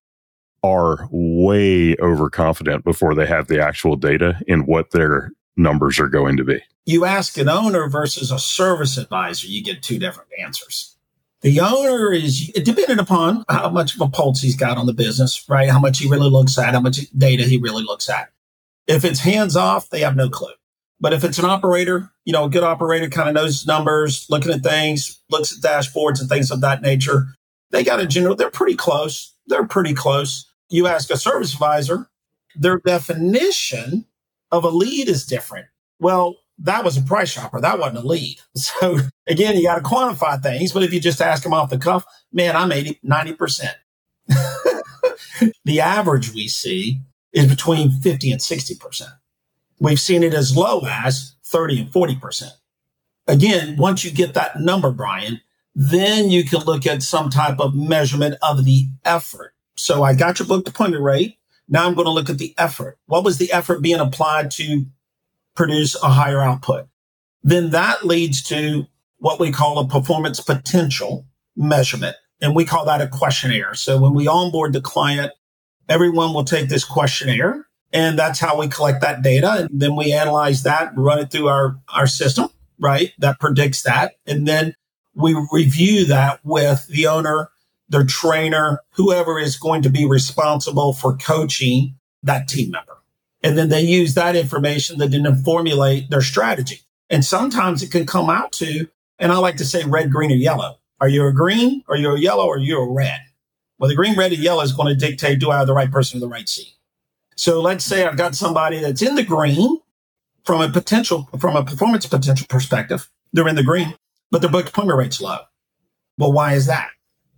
are way overconfident before they have the actual data in what their numbers are going to be? You ask an owner versus a service advisor, you get two different answers. The owner is dependent upon how much of a pulse he's got on the business, right? How much he really looks at, how much data he really looks at. If it's hands off, they have no clue. But if it's an operator, a good operator kind of knows numbers, looking at things, looks at dashboards and things of that nature, they got a general, they're pretty close. They're pretty close. You ask a service advisor, their definition of a lead is different. Well, that was a price shopper. That wasn't a lead. So again, you got to quantify things. But if you just ask them off the cuff, man, I'm 90%. The average we see is between 50 and 60%. We've seen it as low as 30 and 40%. Again, once you get that number, Brian, then you can look at some type of measurement of the effort. So I got your booked appointment rate. Now I'm going to look at the effort. What was the effort being applied to produce a higher output? Then that leads to what we call a performance potential measurement. And we call that a questionnaire. So when we onboard the client, everyone will take this questionnaire. And that's how we collect that data. And then we analyze that, run it through our system, right? That predicts that. And then we review that with the owner, their trainer, whoever is going to be responsible for coaching that team member. And then they use that information to then formulate their strategy. And sometimes it can come out to, and I like to say red, green, or yellow. Are you a green, or you're a yellow, or you're a red? Well, the green, red, and yellow is going to dictate, do I have the right person in the right seat? So let's say I've got somebody that's in the green from a performance potential perspective. They're in the green, but their booked appointment rate's low. Well, why is that?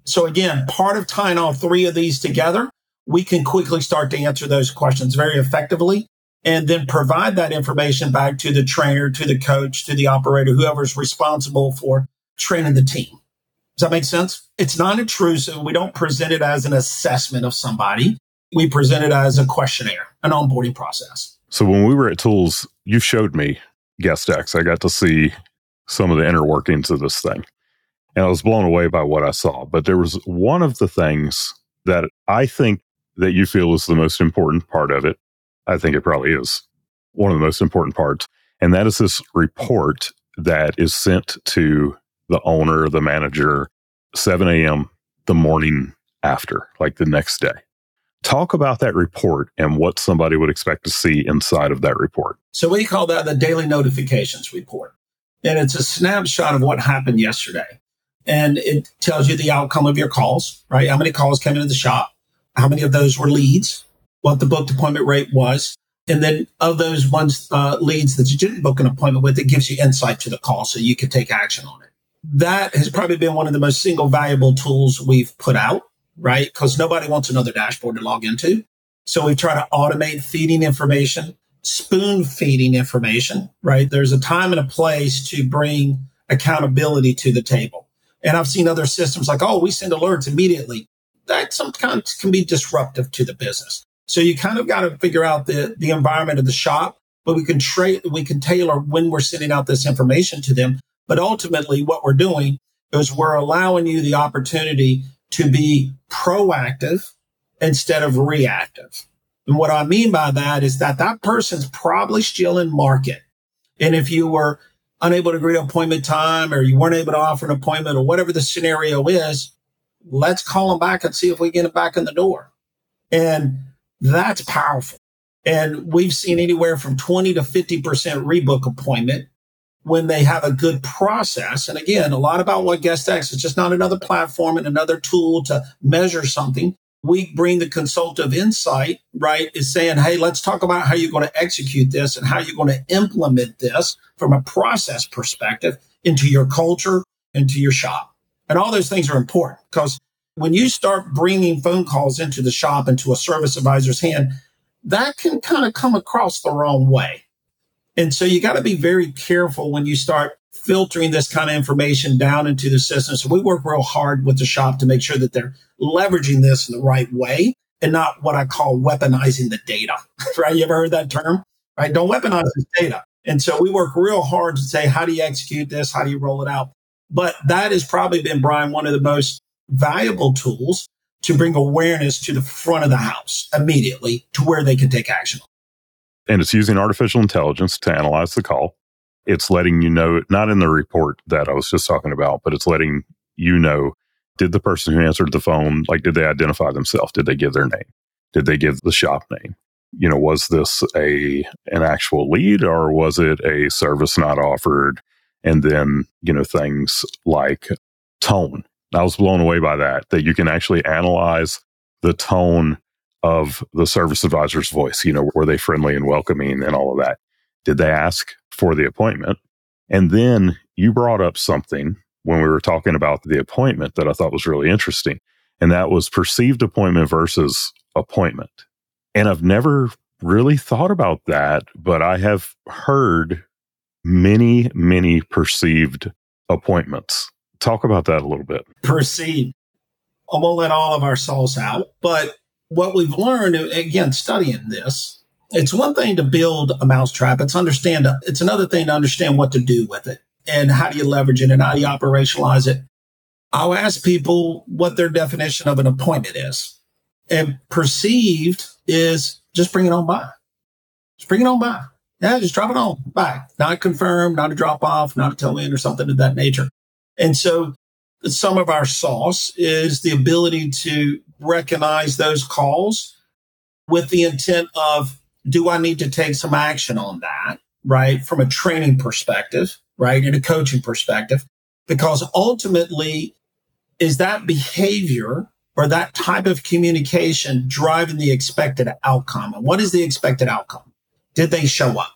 So again, part of tying all three of these together, we can quickly start to answer those questions very effectively and then provide that information back to the trainer, to the coach, to the operator, whoever's responsible for training the team. Does that make sense? It's not intrusive. We don't present it as an assessment of somebody. We present it as a questionnaire, an onboarding process. So when we were at Tools, you showed me GuestX. I got to see some of the inner workings of this thing. And I was blown away by what I saw. But there was one of the things that I think that you feel is the most important part of it. I think it probably is one of the most important parts. And that is this report that is sent to the owner, the manager, 7 a.m. the morning after, like the next day. Talk about that report and what somebody would expect to see inside of that report. So we call that the daily notifications report. And it's a snapshot of what happened yesterday. And it tells you the outcome of your calls, right? How many calls came into the shop? How many of those were leads? What the booked appointment rate was. And then of those ones, leads that you didn't book an appointment with, it gives you insight to the call so you can take action on it. That has probably been one of the most single valuable tools we've put out, right? Because nobody wants another dashboard to log into. So we try to automate feeding information, spoon feeding information, right? There's a time and a place to bring accountability to the table. And I've seen other systems like, oh, we send alerts immediately. That sometimes can be disruptive to the business. So you kind of got to figure out the environment of the shop, but we can tailor when we're sending out this information to them. But ultimately what we're doing is we're allowing you the opportunity to be proactive instead of reactive. And what I mean by that is that person's probably still in market. And if you were unable to agree to appointment time or you weren't able to offer an appointment or whatever the scenario is, let's call them back and see if we get them back in the door. And that's powerful. And we've seen anywhere from 20 to 50% rebook appointment when they have a good process. And again, a lot about what GuestX is just not another platform and another tool to measure something. We bring the consultative insight, right, is saying, hey, let's talk about how you're going to execute this and how you're going to implement this from a process perspective into your culture, into your shop. And all those things are important because when you start bringing phone calls into the shop, into a service advisor's hand, that can kind of come across the wrong way. And so you got to be very careful when you start filtering this kind of information down into the system. So we work real hard with the shop to make sure that they're leveraging this in the right way and not what I call weaponizing the data, right? You ever heard that term, right? Don't weaponize this data. And so we work real hard to say, how do you execute this? How do you roll it out? But that has probably been, Brian, one of the most valuable tools to bring awareness to the front of the house immediately to where they can take action. And it's using artificial intelligence to analyze the call. It's letting you know, not in the report that I was just talking about, but it's letting you know, did the person who answered the phone, like, did they identify themselves? Did they give their name? Did they give the shop name? You know, was this an actual lead or was it a service not offered? And then, you know, things like tone. I was blown away by that you can actually analyze the tone of the service advisor's voice. You know, were they friendly and welcoming and all of that? Did they ask for the appointment? And then you brought up something when we were talking about the appointment that I thought was really interesting. And that was perceived appointment versus appointment. And I've never really thought about that, but I have heard many, many perceived appointments. Talk about that a little bit. Perceived. I won't let all of our sauce out, but what we've learned, again, studying this, it's one thing to build a mousetrap. It's another thing to understand what to do with it and how do you leverage it and how do you operationalize it. I'll ask people what their definition of an appointment is. And perceived is just bring it on by. Just bring it on by. Yeah, just drop it on by. Not confirmed, not a drop off, not a toe in or something of that nature. And so some of our sauce is the ability to recognize those calls with the intent of, do I need to take some action on that, right? From a training perspective, right? And a coaching perspective, because ultimately is that behavior or that type of communication driving the expected outcome? And what is the expected outcome? Did they show up?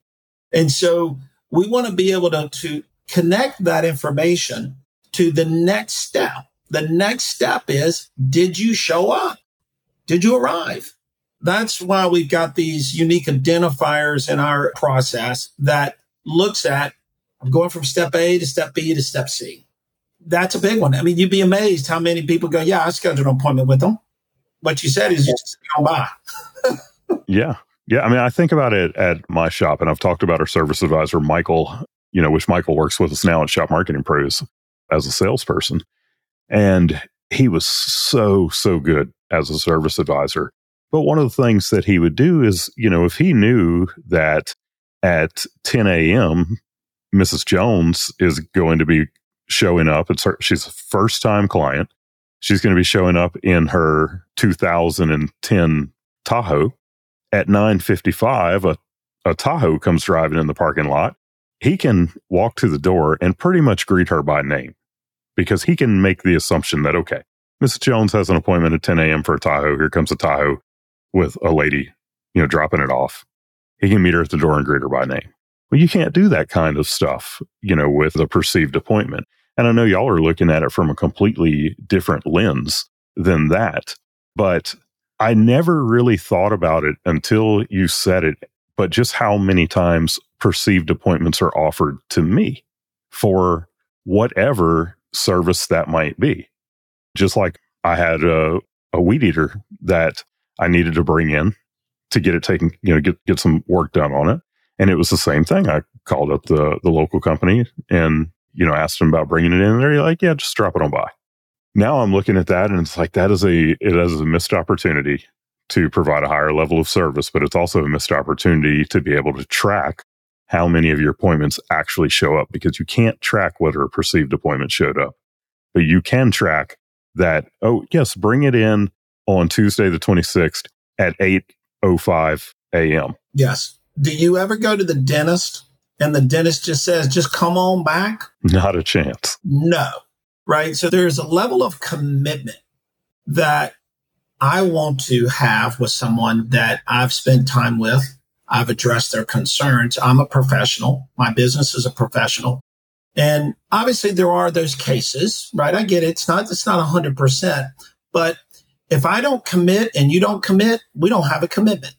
And so we want to be able to connect that information to the next step. The next step is, did you show up? Did you arrive? That's why we've got these unique identifiers in our process that looks at, I'm going from step A to step B to step C. That's a big one. I mean, you'd be amazed how many people go, yeah, I scheduled an appointment with them. What you said is you just go by. Yeah. Yeah. I mean, I think about it at my shop, and I've talked about our service advisor, Michael, which Michael works with us now at Shop Marketing Pros as a salesperson. And he was so good as a service advisor. But one of the things that he would do is, if he knew that at 10 a.m., Mrs. Jones is going to be showing up. She's a first-time client. She's going to be showing up in her 2010 Tahoe. At 9:55, a Tahoe comes driving in the parking lot. He can walk to the door and pretty much greet her by name, because he can make the assumption that, okay, Mrs. Jones has an appointment at 10 a.m. for a Tahoe. Here comes a Tahoe with a lady, dropping it off. He can meet her at the door and greet her by name. Well, you can't do that kind of stuff, with a perceived appointment. And I know y'all are looking at it from a completely different lens than that. But I never really thought about it until you said it, but just how many times perceived appointments are offered to me for whatever service that might be. Just like I had a weed eater that I needed to bring in to get it taken, get some work done on it. And it was the same thing. I called up the local company and, asked them about bringing it in. And they're like, yeah, just drop it on by. Now I'm looking at that and it's like, it is a missed opportunity to provide a higher level of service, but it's also a missed opportunity to be able to track how many of your appointments actually show up, because you can't track whether a perceived appointment showed up, but you can track that, oh, yes, bring it in on Tuesday, the 26th at 8:05 a.m. Yes. Do you ever go to the dentist and the dentist just says, just come on back? Not a chance. No. Right. So there's a level of commitment that I want to have with someone that I've spent time with. I've addressed their concerns. I'm a professional. My business is a professional. And obviously there are those cases, right? I get it. It's not 100%. But if I don't commit and you don't commit, we don't have a commitment.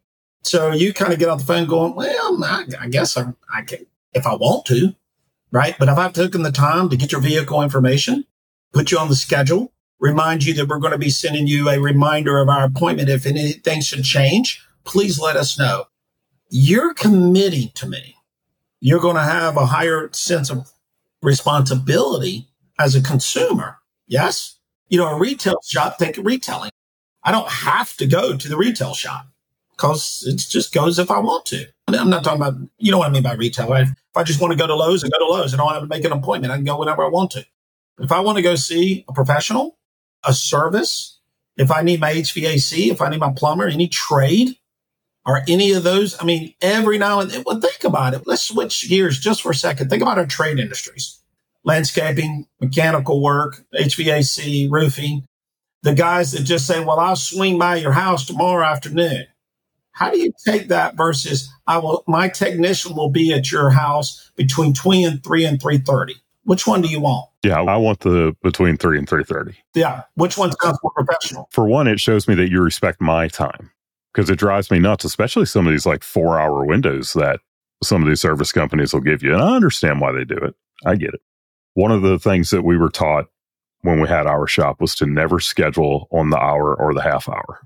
So you kind of get off the phone going, well, I guess I can if I want to. Right. But if I've taken the time to get your vehicle information, put you on the schedule, remind you that we're going to be sending you a reminder of our appointment. If anything should change, please let us know. You're committing to me. You're going to have a higher sense of responsibility as a consumer. Yes. A retail shop, think of retailing. I don't have to go to the retail shop because it just goes if I want to. I'm not talking about, you know what I mean by retail, right? If I just want to go to Lowe's, I go to Lowe's. I don't have to make an appointment. I can go whenever I want to. If I want to go see a professional, a service, if I need my HVAC, if I need my plumber, any trade or any of those, every now and then, well, think about it. Let's switch gears just for a second. Think about our trade industries, landscaping, mechanical work, HVAC, roofing, the guys that just say, well, I'll swing by your house tomorrow afternoon. How do you take that versus my technician will be at your house between 3 and 3:30? Which one do you want? Yeah, I want the between 3 and 3:30. Yeah. Which one sounds more professional? For one, it shows me that you respect my time, because it drives me nuts, especially some of these like 4-hour windows that some of these service companies will give you. And I understand why they do it. I get it. One of the things that we were taught when we had our shop was to never schedule on the hour or the half hour.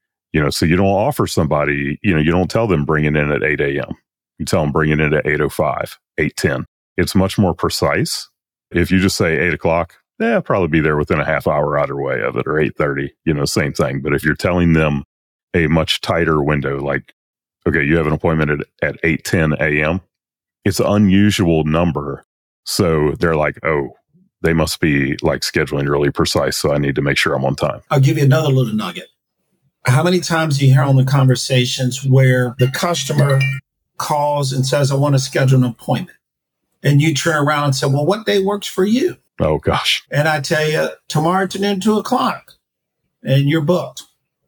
So you don't offer somebody, you don't tell them bring it in at 8 a.m. You tell them bring it in at 8:05, 8:10. It's much more precise. If you just say 8 o'clock, I'll probably be there within a half hour either way of it, or 8:30, same thing. But if you're telling them a much tighter window, like, okay, you have an appointment at 8:10 a.m., it's an unusual number. So they're like, oh, they must be like scheduling really precise. So I need to make sure I'm on time. I'll give you another little nugget. How many times do you hear on the conversations where the customer calls and says, I want to schedule an appointment? And you turn around and say, well, what day works for you? Oh, gosh. And I tell you, tomorrow afternoon, 2:00, and you're booked.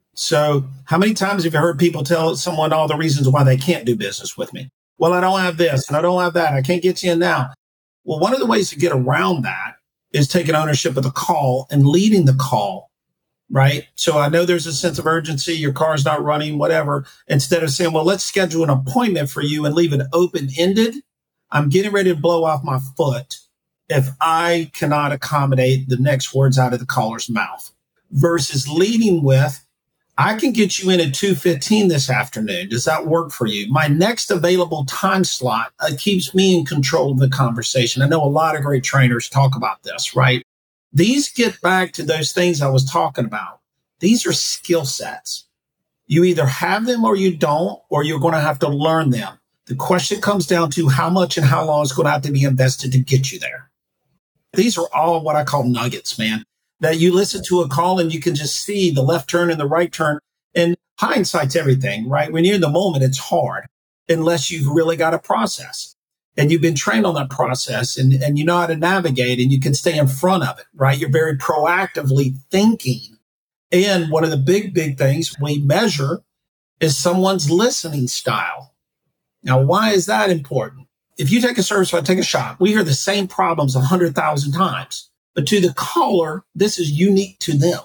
So how many times have you heard people tell someone all the reasons why they can't do business with me? Well, I don't have this and I don't have that. I can't get you in now. Well, one of the ways to get around that is taking ownership of the call and leading the call, right? So I know there's a sense of urgency. Your car's not running, whatever. Instead of saying, well, let's schedule an appointment for you and leave it open-ended, I'm getting ready to blow off my foot if I cannot accommodate the next words out of the caller's mouth, versus leading with, I can get you in at 2:15 this afternoon. Does that work for you? My next available time slot keeps me in control of the conversation. I know a lot of great trainers talk about this, right? These get back to those things I was talking about. These are skill sets. You either have them or you don't, or you're going to have to learn them. The question comes down to how much and how long is going to have to be invested to get you there. These are all what I call nuggets, man, that you listen to a call and you can just see the left turn and the right turn. And hindsight's everything, right? When you're in the moment, it's hard unless you've really got a process and you've been trained on that process and you know how to navigate and you can stay in front of it, right? You're very proactively thinking. And one of the big things we measure is someone's listening style. Now, why is that important? If you take a service, if I take a shop, we hear the same problems 100,000 times. But to the caller, this is unique to them.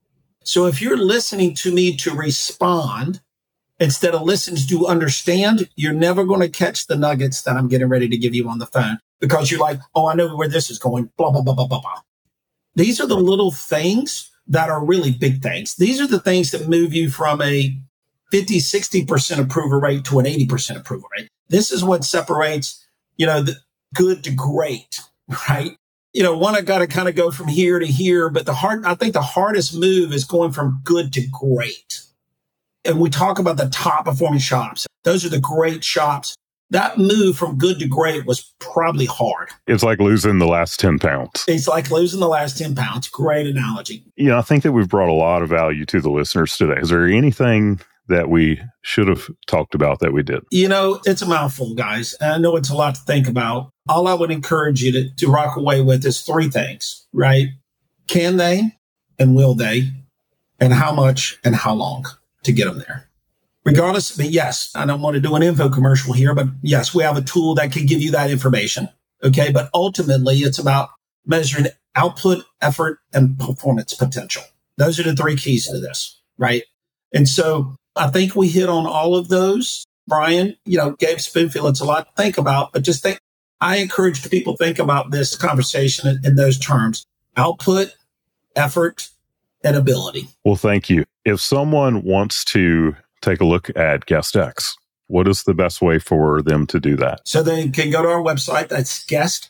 So if you're listening to me to respond instead of listening to understand, you're never going to catch the nuggets that I'm getting ready to give you on the phone because you're like, oh, I know where this is going, blah, blah, blah, blah, blah, blah. These are the little things that are really big things. These are the things that move you from a 50, 60% approval rate to an 80% approval rate. This is what separates, the good to great, right? One, I got to kind of go from here to here, but I think the hardest move is going from good to great. And we talk about the top performing shops. Those are the great shops. That move from good to great was probably hard. It's like losing the last 10 pounds. It's like losing the last 10 pounds. Great analogy. I think that we've brought a lot of value to the listeners today. Is there anything that we should have talked about that we did? It's a mouthful, guys. I know it's a lot to think about. All I would encourage you to rock away with is three things, right? Can they and will they, and how much and how long to get them there? Regardless, but yes, I don't want to do an info commercial here, but yes, we have a tool that can give you that information. Okay. But ultimately, it's about measuring output, effort, and performance potential. Those are the three keys to this, right? And so I think we hit on all of those. Brian, Gabe Spoonfield, it's a lot to think about, but just think, I encourage people to think about this conversation in those terms: output, effort, and ability. Well, thank you. If someone wants to take a look at GuestX, what is the best way for them to do that? So they can go to our website. That's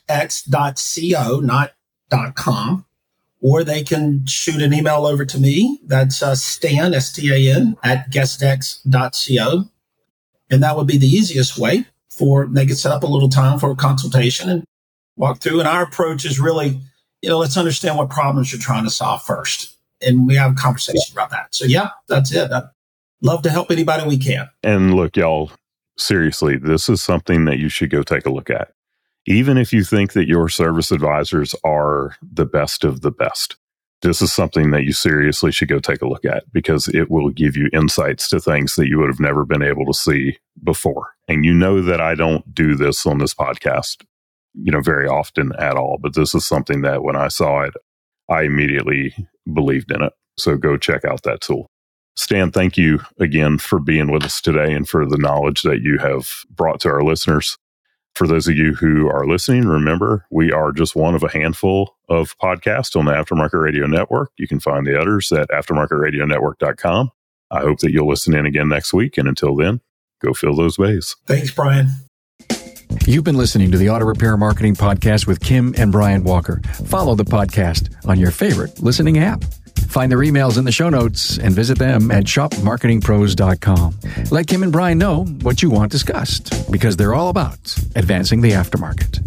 guestx.co, not .com. Or they can shoot an email over to me. That's Stan, STAN, at guestx.co. And that would be the easiest way they could set up a little time for a consultation and walk through. And our approach is really, let's understand what problems you're trying to solve first. And we have a conversation about that. So yeah, that's it. I'd love to help anybody we can. And look, y'all, seriously, this is something that you should go take a look at. Even if you think that your service advisors are the best of the best, this is something that you seriously should go take a look at because it will give you insights to things that you would have never been able to see before. And that I don't do this on this podcast, very often at all. But this is something that when I saw it, I immediately believed in it. So go check out that tool. Stan, thank you again for being with us today and for the knowledge that you have brought to our listeners. For those of you who are listening, remember, we are just one of a handful of podcasts on the Aftermarket Radio Network. You can find the others at aftermarketradionetwork.com. I hope that you'll listen in again next week. And until then, go fill those bays. Thanks, Brian. You've been listening to the Auto Repair Marketing Podcast with Kim and Brian Walker. Follow the podcast on your favorite listening app. Find their emails in the show notes and visit them at shopmarketingpros.com. Let Kim and Brian know what you want discussed because they're all about advancing the aftermarket.